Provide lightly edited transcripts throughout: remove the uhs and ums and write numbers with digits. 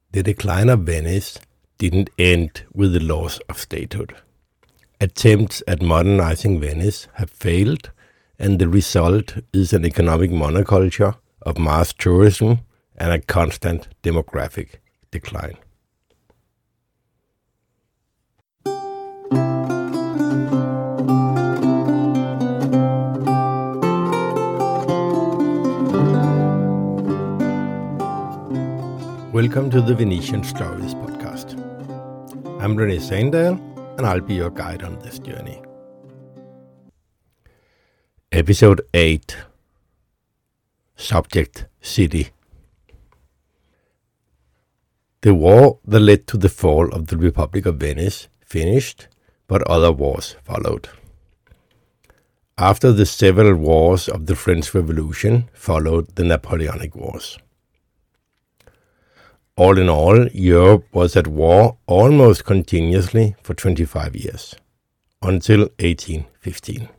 The decline of Venice didn't end with the loss of statehood. Attempts at modernizing Venice have failed, and the result is an economic monoculture of mass tourism and a constant demographic decline. Welcome to the Venetian Stories podcast. I'm René Sandal, and I'll be your guide on this journey. Episode 8. Subject: City. The war that led to the fall of the Republic of Venice finished, but other wars followed. After the several wars of the French Revolution followed the Napoleonic Wars. All in all, Europe was at war almost continuously for 25 years, until 1815.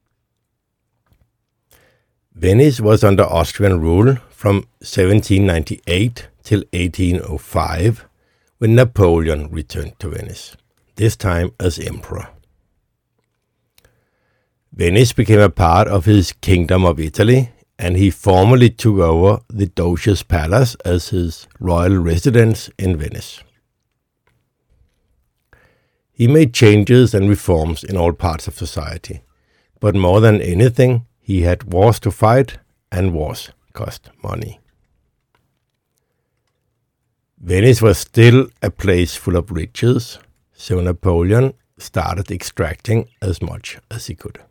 Venice was under Austrian rule from 1798 till 1805, when Napoleon returned to Venice, this time as emperor. Venice became a part of his Kingdom of Italy, and he formally took over the Doge's Palace as his royal residence in Venice. He made changes and reforms in all parts of society, but more than anything, he had wars to fight, and wars cost money. Venice was still a place full of riches, so Napoleon started extracting as much as he could.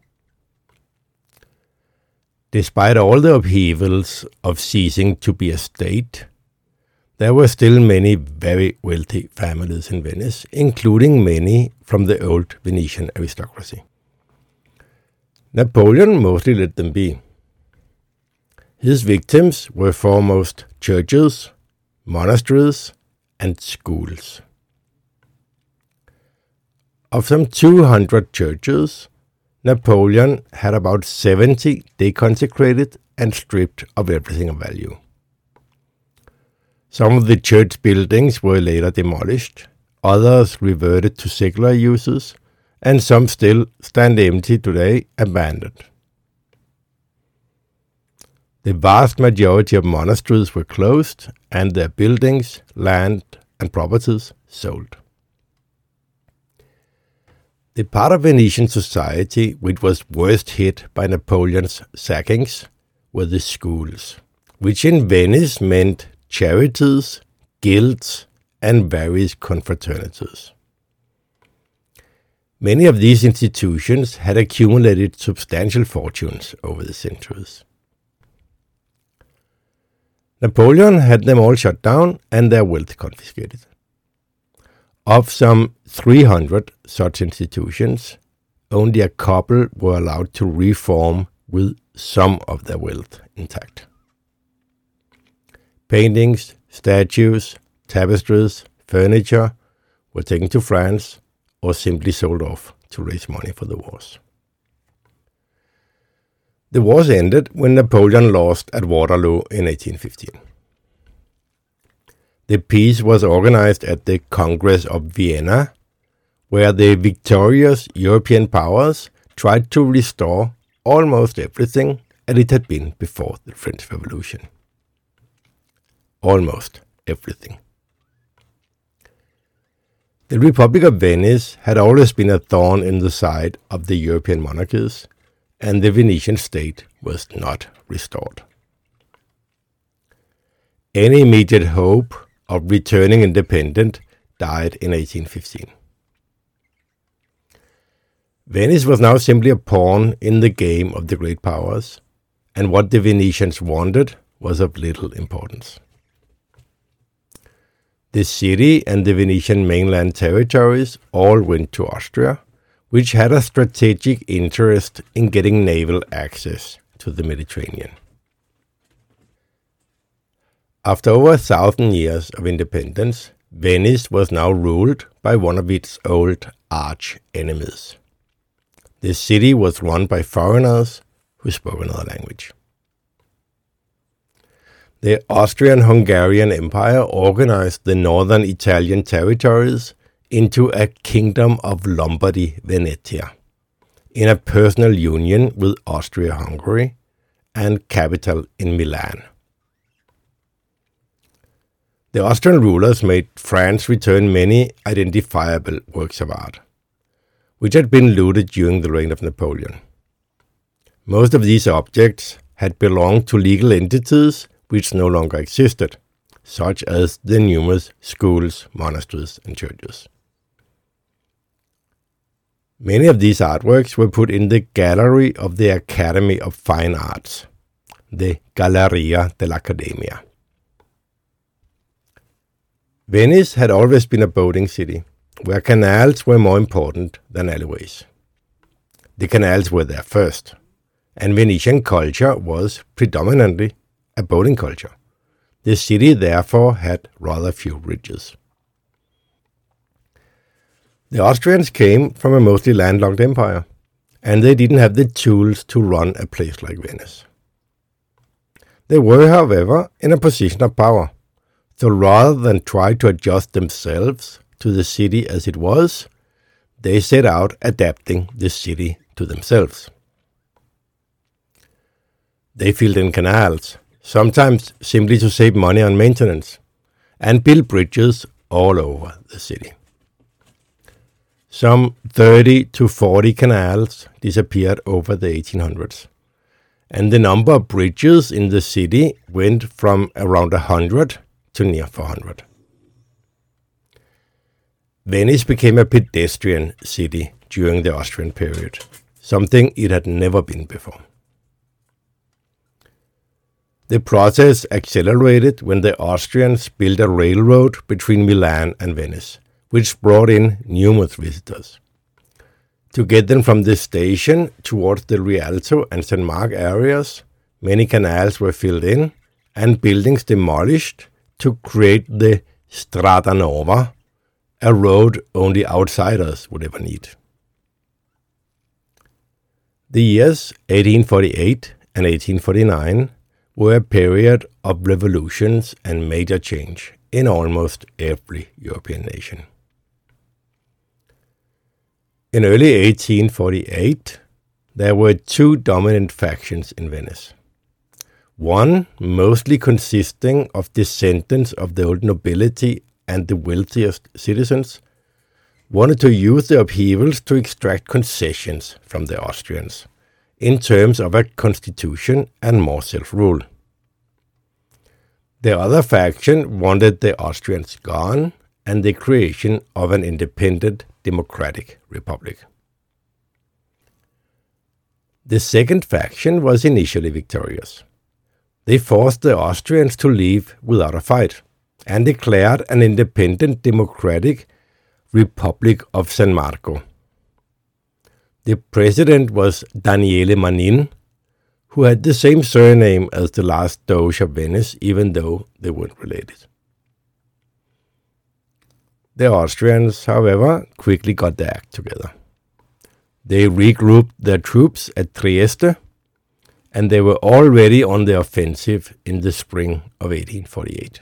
Despite all the upheavals of ceasing to be a state, there were still many very wealthy families in Venice, including many from the old Venetian aristocracy. Napoleon mostly let them be. His victims were foremost churches, monasteries, and schools. Of some 200 churches, Napoleon had about 70 deconsecrated and stripped of everything of value. Some of the church buildings were later demolished, others reverted to secular uses, and some still stand empty today, abandoned. The vast majority of monasteries were closed, and their buildings, land, and properties sold. The part of Venetian society which was worst hit by Napoleon's sackings were the schools, which in Venice meant charities, guilds, and various confraternities. Many of these institutions had accumulated substantial fortunes over the centuries. Napoleon had them all shut down and their wealth confiscated. Of some 300 such institutions, only a couple were allowed to reform with some of their wealth intact. Paintings, statues, tapestries, furniture were taken to France or simply sold off to raise money for the wars. The wars ended when Napoleon lost at Waterloo in 1815. The peace was organized at the Congress of Vienna, where the victorious European powers tried to restore almost everything as it had been before the French Revolution. Almost everything. The Republic of Venice had always been a thorn in the side of the European monarchies, and the Venetian state was not restored. Any immediate hope of returning independent died in 1815. Venice was now simply a pawn in the game of the great powers, and what the Venetians wanted was of little importance. The city and the Venetian mainland territories all went to Austria, which had a strategic interest in getting naval access to the Mediterranean. After over 1,000 years of independence, Venice was now ruled by one of its old arch-enemies. The city was run by foreigners who spoke another language. The Austrian-Hungarian Empire organized the northern Italian territories into a kingdom of Lombardy-Venetia, in a personal union with Austria-Hungary and capital in Milan. The Austrian rulers made France return many identifiable works of art, which had been looted during the reign of Napoleon. Most of these objects had belonged to legal entities which no longer existed, such as the numerous schools, monasteries, and churches. Many of these artworks were put in the gallery of the Academy of Fine Arts, the Galleria dell'Accademia. Venice had always been a boating city, where canals were more important than alleyways. The canals were there first, and Venetian culture was predominantly a boating culture. The city therefore had rather few bridges. The Austrians came from a mostly landlocked empire, and they didn't have the tools to run a place like Venice. They were, however, in a position of power, so rather than try to adjust themselves to the city as it was, they set out adapting the city to themselves. They filled in canals, sometimes simply to save money on maintenance, and built bridges all over the city. Some 30 to 40 canals disappeared over the 1800s, and the number of bridges in the city went from around 100 to near 400. Venice became a pedestrian city during the Austrian period, something it had never been before. The process accelerated when the Austrians built a railroad between Milan and Venice, which brought in numerous visitors. To get them from the station towards the Rialto and St. Mark areas, many canals were filled in and buildings demolished to create the Strada Nova, a road only outsiders would ever need. The years 1848 and 1849 were a period of revolutions and major change in almost every European nation. In early 1848, there were two dominant factions in Venice. One, mostly consisting of descendants of the old nobility and the wealthiest citizens, wanted to use the upheavals to extract concessions from the Austrians in terms of a constitution and more self-rule. The other faction wanted the Austrians gone and the creation of an independent democratic republic. The second faction was initially victorious. They forced the Austrians to leave without a fight and declared an independent democratic Republic of San Marco. The president was Daniele Manin, who had the same surname as the last Doge of Venice, even though they weren't related. The Austrians, however, quickly got their act together. They regrouped their troops at Trieste, and they were already on the offensive in the spring of 1848.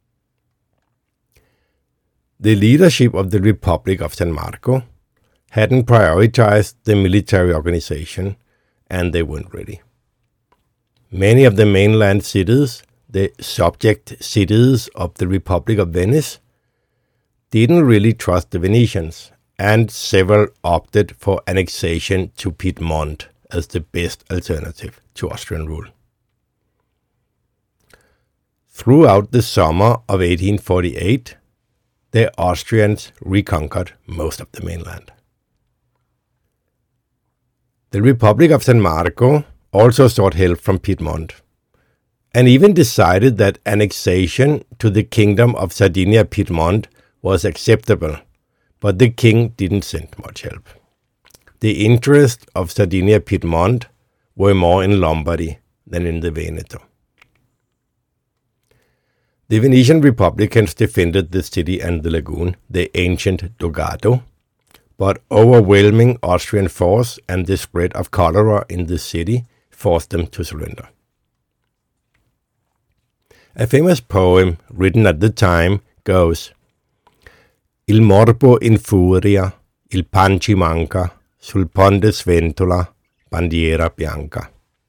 The leadership of the Republic of San Marco hadn't prioritized the military organization, and they weren't ready. Many of the mainland cities, the subject cities of the Republic of Venice, didn't really trust the Venetians, and several opted for annexation to Piedmont as the best alternative to Austrian rule. Throughout the summer of 1848, the Austrians reconquered most of the mainland. The Republic of San Marco also sought help from Piedmont, and even decided that annexation to the Kingdom of Sardinia-Piedmont was acceptable, but the king didn't send much help. The interests of Sardinia-Piedmont were more in Lombardy than in the Veneto. The Venetian Republicans defended the city and the lagoon, the ancient Dogato, but overwhelming Austrian force and the spread of cholera in the city forced them to surrender. A famous poem written at the time goes, Il morbo in furia, il pan ci manca, sul ponte sventola, bandiera bianca.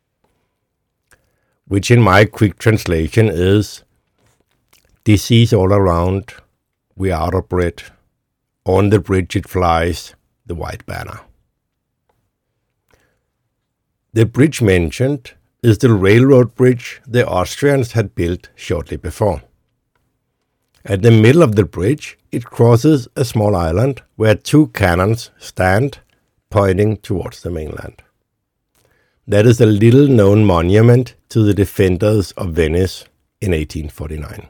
Which in my quick translation is, disease all around, we are out of bread, on the bridge it flies, the white banner. The bridge mentioned is the railroad bridge the Austrians had built shortly before. At the middle of the bridge, it crosses a small island where two cannons stand pointing towards the mainland. That is a little-known monument to the defenders of Venice in 1849.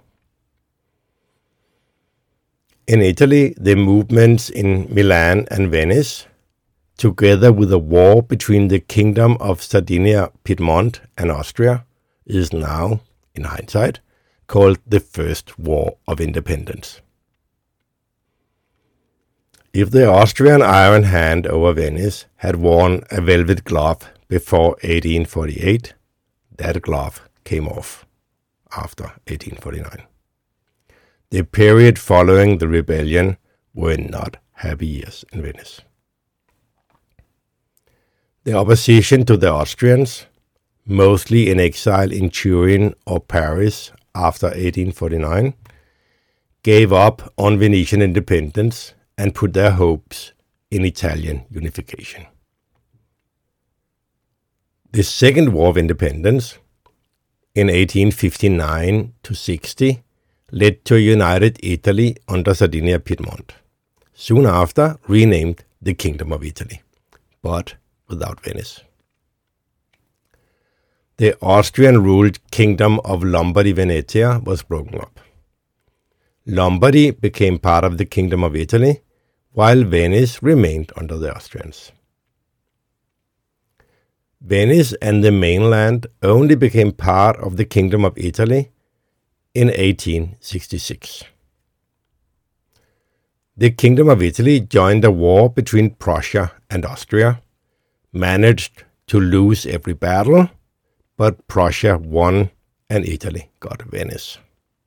In Italy, the movements in Milan and Venice, together with a war between the Kingdom of Sardinia, Piedmont, and Austria, is now, in hindsight, called the First War of Independence. If the Austrian Iron Hand over Venice had worn a velvet glove before 1848, that glove came off after 1849. The period following the rebellion were not happy years in Venice. The opposition to the Austrians, mostly in exile in Turin or Paris after 1849, gave up on Venetian independence and put their hopes in Italian unification. The Second War of Independence, in 1859-60, led to a united Italy under Sardinia Piedmont, soon after renamed the Kingdom of Italy, but without Venice. The Austrian-ruled Kingdom of Lombardy-Venetia was broken up. Lombardy became part of the Kingdom of Italy, while Venice remained under the Austrians. Venice and the mainland only became part of the Kingdom of Italy in 1866. The Kingdom of Italy joined a war between Prussia and Austria, managed to lose every battle, but Prussia won and Italy got Venice.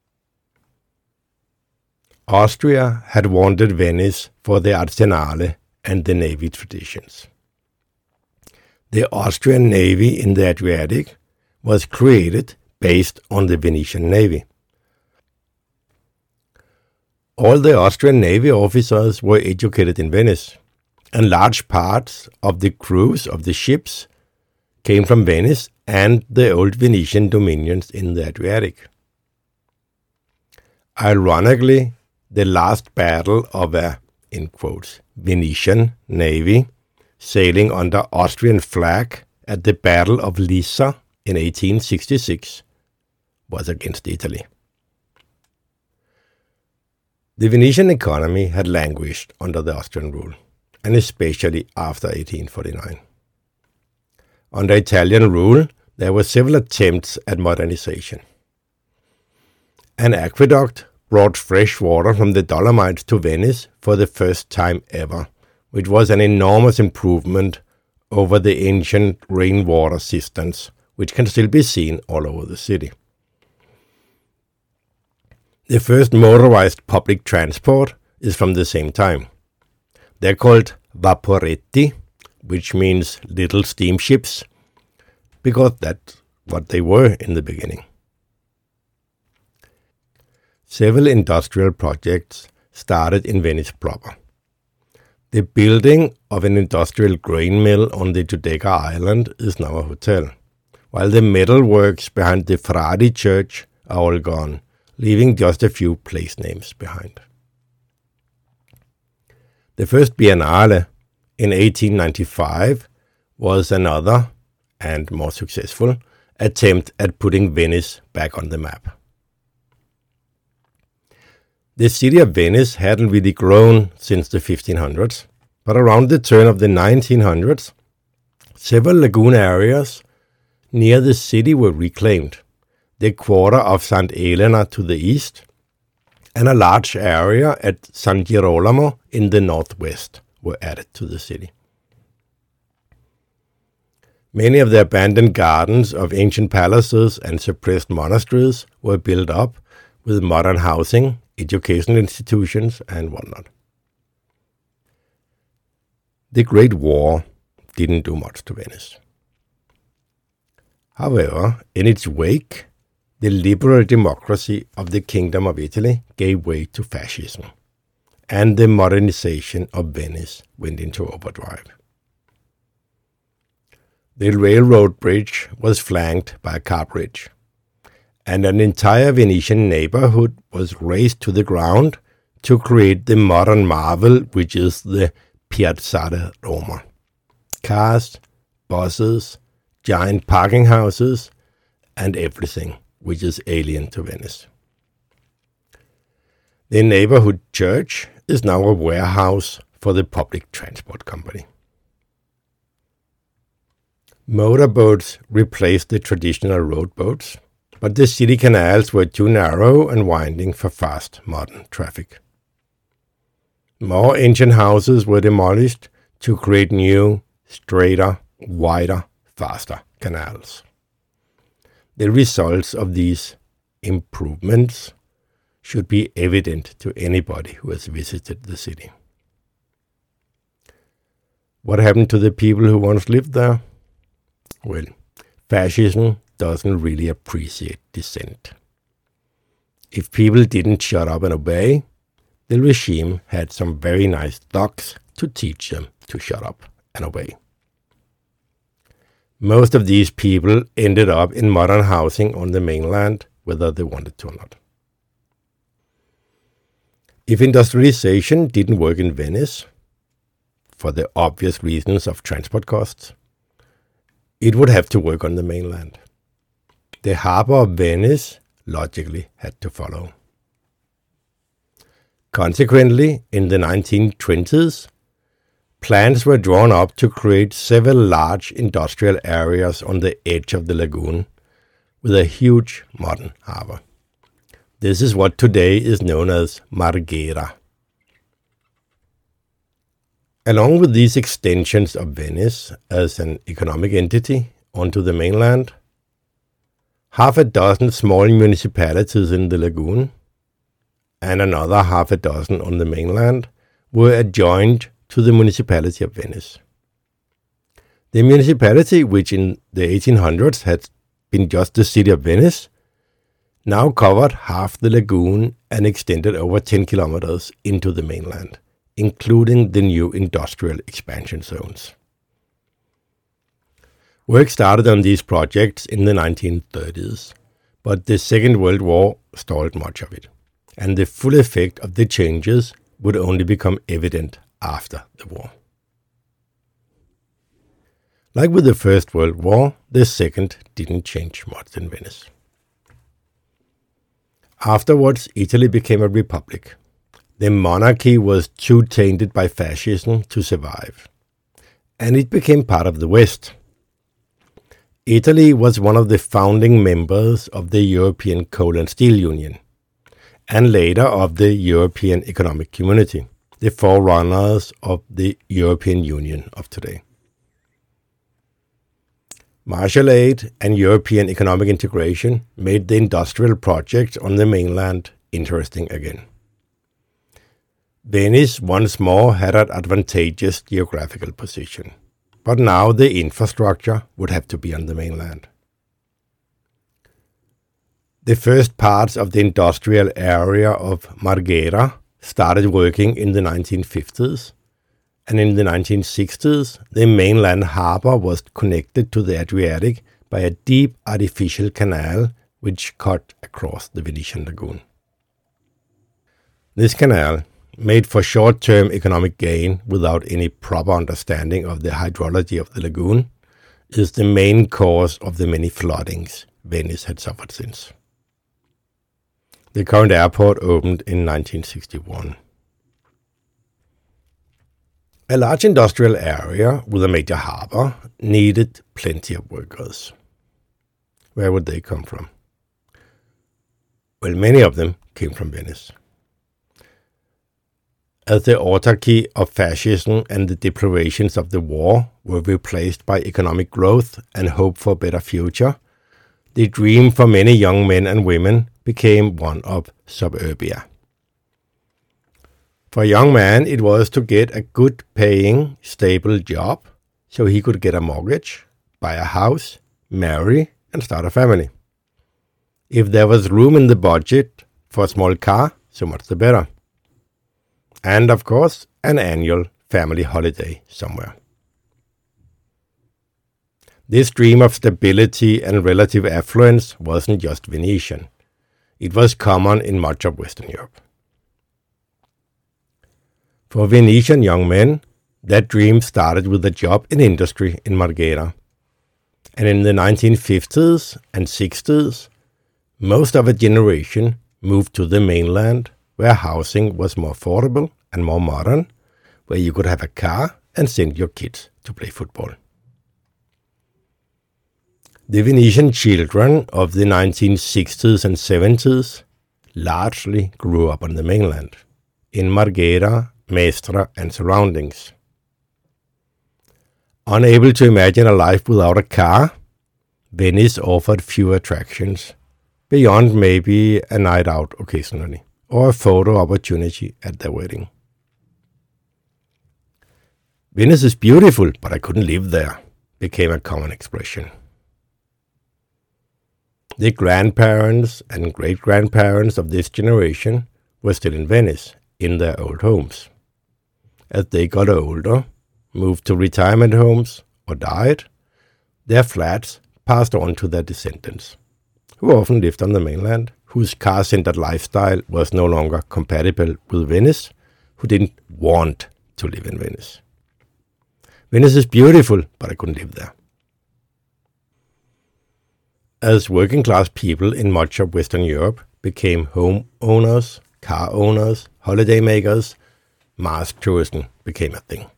Austria had wanted Venice for the arsenale and the navy traditions. The Austrian navy in the Adriatic was created based on the Venetian navy. All the Austrian navy officers were educated in Venice, and large parts of the crews of the ships came from Venice and the old Venetian dominions in the Adriatic. Ironically, the last battle of a, in quotes, Venetian navy sailing under Austrian flag at the Battle of Lissa in 1866 was against Italy. The Venetian economy had languished under the Austrian rule, and especially after 1849. Under Italian rule, there were several attempts at modernization. An aqueduct brought fresh water from the Dolomites to Venice for the first time ever, which was an enormous improvement over the ancient rainwater cisterns, which can still be seen all over the city. The first motorized public transport is from the same time. They're called vaporetti, which means little steamships, because that's what they were in the beginning. Several industrial projects started in Venice proper. The building of an industrial grain mill on the Giudecca Island is now a hotel, while the metalworks behind the Fradi Church are all gone, leaving just a few place names behind. The first Biennale in 1895 was another, and more successful, attempt at putting Venice back on the map. The city of Venice hadn't really grown since the 1500s, but around the turn of the 1900s, several lagoon areas near the city were reclaimed. The quarter of St. Elena to the east, and a large area at San Girolamo in the northwest were added to the city. Many of the abandoned gardens of ancient palaces and suppressed monasteries were built up with modern housing, educational institutions, and whatnot. The Great War didn't do much to Venice. However, in its wake, the liberal democracy of the Kingdom of Italy gave way to fascism, and the modernization of Venice went into overdrive. The railroad bridge was flanked by a car bridge, and an entire Venetian neighborhood was razed to the ground to create the modern marvel which is the Piazzale Roma. Cars, buses, giant parking houses, and everything which is alien to Venice. The neighborhood church is now a warehouse for the public transport company. Motorboats replaced the traditional rowboats, but the city canals were too narrow and winding for fast modern traffic. More ancient houses were demolished to create new, straighter, wider, faster canals. The results of these improvements should be evident to anybody who has visited the city. What happened to the people who once lived there? Well, fascism doesn't really appreciate dissent. If people didn't shut up and obey, the regime had some very nice thugs to teach them to shut up and obey. Most of these people ended up in modern housing on the mainland, whether they wanted to or not. If industrialization didn't work in Venice, for the obvious reasons of transport costs, it would have to work on the mainland. The harbor of Venice logically had to follow. Consequently, in the 1920s, plans were drawn up to create several large industrial areas on the edge of the lagoon with a huge modern harbor. This is what today is known as Marghera. Along with these extensions of Venice as an economic entity onto the mainland, half a dozen small municipalities in the lagoon and another half a dozen on the mainland were adjoined to the municipality of Venice. The municipality, which in the 1800s had been just the city of Venice, now covered half the lagoon and extended over 10 kilometers into the mainland, including the new industrial expansion zones. Work started on these projects in the 1930s, but the Second World War stalled much of it, and the full effect of the changes would only become evident after the war. Like with the First World War, the Second didn't change much in Venice. Afterwards, Italy became a republic. The monarchy was too tainted by fascism to survive, and it became part of the West. Italy was one of the founding members of the European Coal and Steel Union, and later of the European Economic Community, the forerunners of the European Union of today. Marshall Aid and European economic integration made the industrial projects on the mainland interesting again. Venice once more had an advantageous geographical position, but now the infrastructure would have to be on the mainland. The first parts of the industrial area of Marghera started working in the 1950s, and in the 1960s, the mainland harbor was connected to the Adriatic by a deep artificial canal which cut across the Venetian lagoon. This canal, made for short-term economic gain without any proper understanding of the hydrology of the lagoon, is the main cause of the many floodings Venice had suffered since. The current airport opened in 1961. A large industrial area with a major harbor needed plenty of workers. Where would they come from? Well, many of them came from Venice. As the autarky of fascism and the deprivations of the war were replaced by economic growth and hope for a better future, the dream for many young men and women became one of suburbia. For a young man, it was to get a good-paying, stable job so he could get a mortgage, buy a house, marry, and start a family. If there was room in the budget for a small car, so much the better. And, of course, an annual family holiday somewhere. This dream of stability and relative affluence wasn't just Venetian. It was common in much of Western Europe. For Venetian young men, that dream started with a job in industry in Marghera. And in the 1950s and 60s, most of a generation moved to the mainland, where housing was more affordable and more modern, where you could have a car and send your kids to play football. The Venetian children of the 1960s and 70s largely grew up on the mainland, in Marghera, Mestre, and surroundings. Unable to imagine a life without a car, Venice offered few attractions, beyond maybe a night out occasionally, or a photo opportunity at their wedding. Venice is beautiful, but I couldn't live there, became a common expression. The grandparents and great-grandparents of this generation were still in Venice, in their old homes. As they got older, moved to retirement homes, or died, their flats passed on to their descendants, who often lived on the mainland, whose car-centered lifestyle was no longer compatible with Venice, who didn't want to live in Venice. Venice is beautiful, but I couldn't live there. As working-class people in much of Western Europe became home owners, car owners, holiday makers, mass tourism became a thing.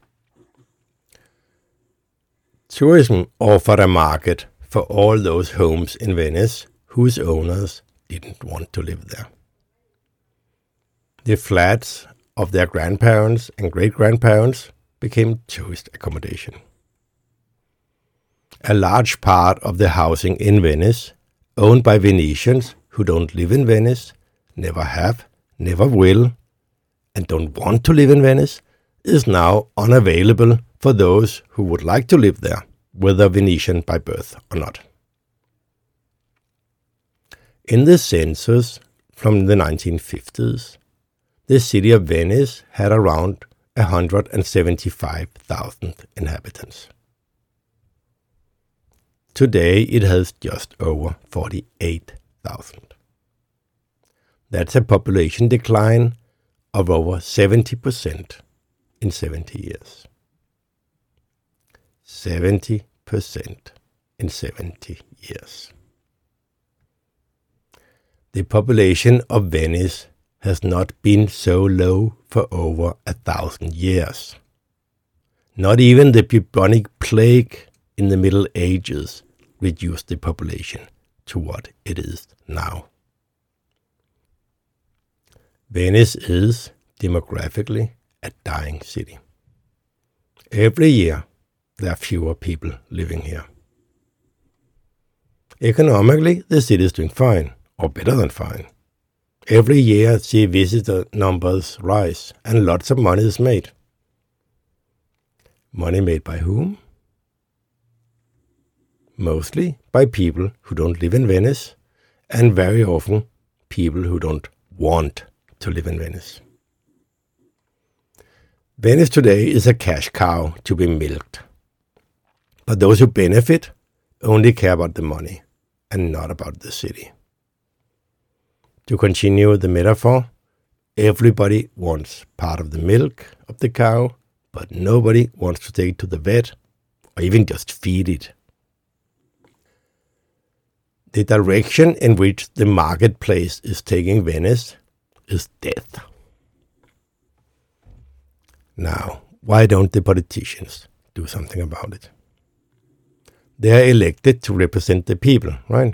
Tourism offered a market for all those homes in Venice whose owners didn't want to live there. The flats of their grandparents and great-grandparents became tourist accommodation. A large part of the housing in Venice, owned by Venetians who don't live in Venice, never have, never will, and don't want to live in Venice, is now unavailable for those who would like to live there, whether Venetian by birth or not. In the census from the 1950s, the city of Venice had around 175,000 inhabitants. Today it has just over 48,000. That's a population decline of over 70% in 70 years. 70% in 70 years. The population of Venice has not been so low for over 1,000 years. Not even the bubonic plague in the Middle Ages reduced the population to what it is now. Venice is, demographically, a dying city. Every year, there are fewer people living here. Economically, the city is doing fine, or better than fine. Every year, the visitor numbers rise, and lots of money is made. Money made by whom? Mostly by people who don't live in Venice, and very often people who don't want to live in Venice. Venice today is a cash cow to be milked. But those who benefit only care about the money and not about the city. To continue the metaphor, everybody wants part of the milk of the cow, but nobody wants to take it to the vet or even just feed it. The direction in which the marketplace is taking Venice is death. Now, why don't the politicians do something about it? They are elected to represent the people, right?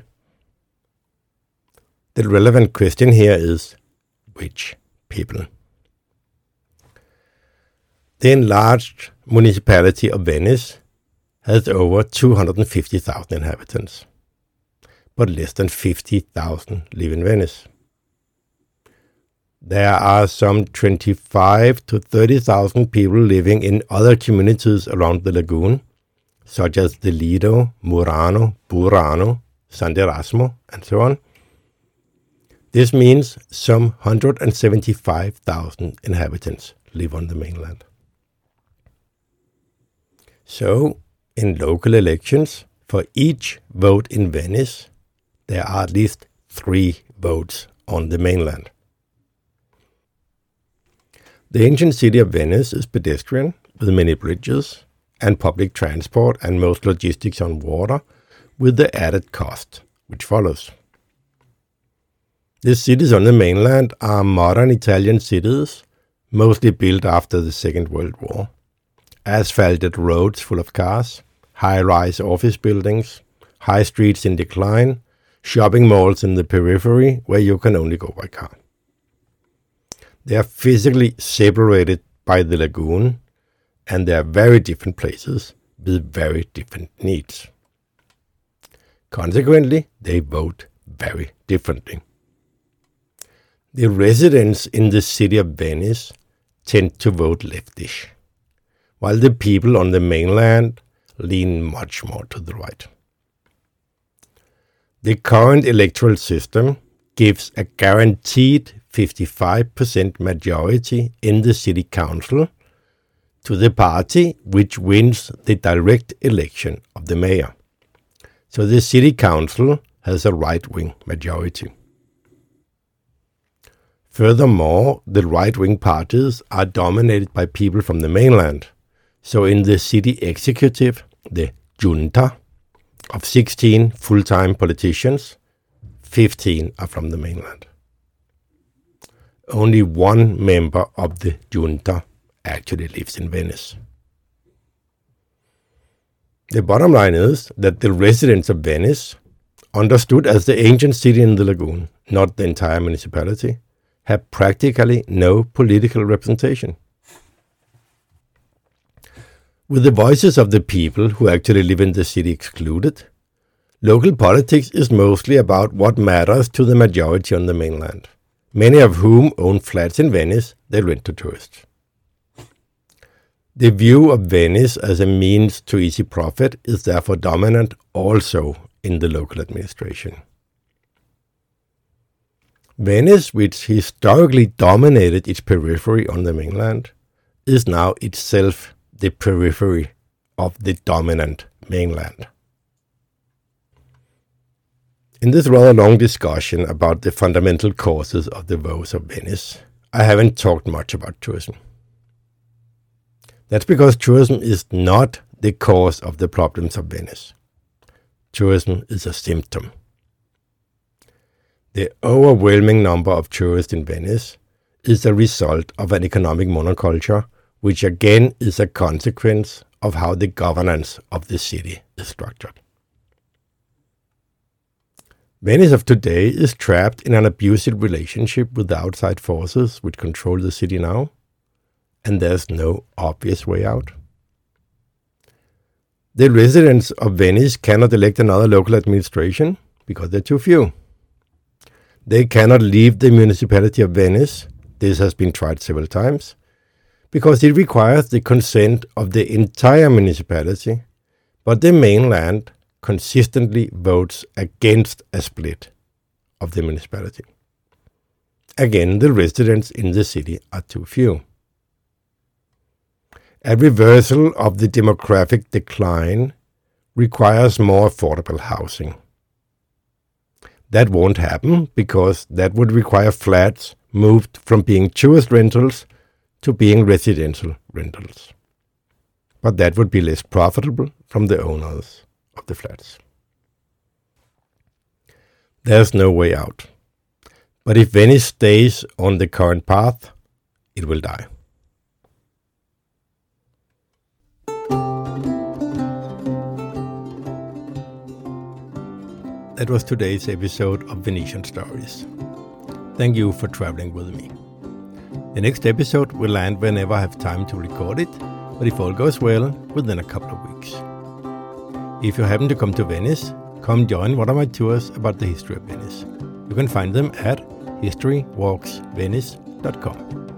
The relevant question here is, which people? The enlarged municipality of Venice has over 250,000 inhabitants, but less than 50,000 live in Venice. There are some 25 to 30,000 people living in other communities around the lagoon, such as the Lido, Murano, Burano, Sant'Erasmo, and so on. This means some 175,000 inhabitants live on the mainland. So, in local elections, for each vote in Venice, there are at least 3 votes on the mainland. The ancient city of Venice is pedestrian, with many bridges and public transport and most logistics on water, with the added cost, which follows. The cities on the mainland are modern Italian cities, mostly built after the Second World War. Asphalted roads full of cars, high-rise office buildings, high streets in decline, shopping malls in the periphery where you can only go by car. They are physically separated by the lagoon, and they are very different places with very different needs. Consequently, they vote very differently. The residents in the city of Venice tend to vote leftish, while the people on the mainland lean much more to the right. The current electoral system gives a guaranteed 55% majority in the city council to the party which wins the direct election of the mayor. So the city council has a right-wing majority. Furthermore, the right-wing parties are dominated by people from the mainland. So in the city executive, the junta, of 16 full-time politicians, 15 are from the mainland. Only 1 member of the junta actually lives in Venice. The bottom line is that the residents of Venice, understood as the ancient city in the lagoon, not the entire municipality, have practically no political representation. With the voices of the people who actually live in the city excluded, local politics is mostly about what matters to the majority on the mainland, many of whom own flats in Venice they rent to tourists. The view of Venice as a means to easy profit is therefore dominant also in the local administration. Venice, which historically dominated its periphery on the mainland, is now itself the periphery of the dominant mainland. In this rather long discussion about the fundamental causes of the woes of Venice, I haven't talked much about tourism. That's because tourism is not the cause of the problems of Venice. Tourism is a symptom. The overwhelming number of tourists in Venice is a result of an economic monoculture, which again is a consequence of how the governance of the city is structured. Venice of today is trapped in an abusive relationship with the outside forces which control the city now, and there's no obvious way out. The residents of Venice cannot elect another local administration because they're too few. They cannot leave the municipality of Venice, this has been tried several times, because it requires the consent of the entire municipality, but the mainland consistently votes against a split of the municipality. Again, the residents in the city are too few. A reversal of the demographic decline requires more affordable housing. That won't happen because that would require flats moved from being tourist rentals to being residential rentals. But that would be less profitable from the owners of the flats. There's no way out. But if Venice stays on the current path, it will die. That was today's episode of Venetian Stories. Thank you for traveling with me. The next episode will land whenever I have time to record it, but if all goes well, within a couple of weeks. If you happen to come to Venice, come join one of my tours about the history of Venice. You can find them at historywalksvenice.com.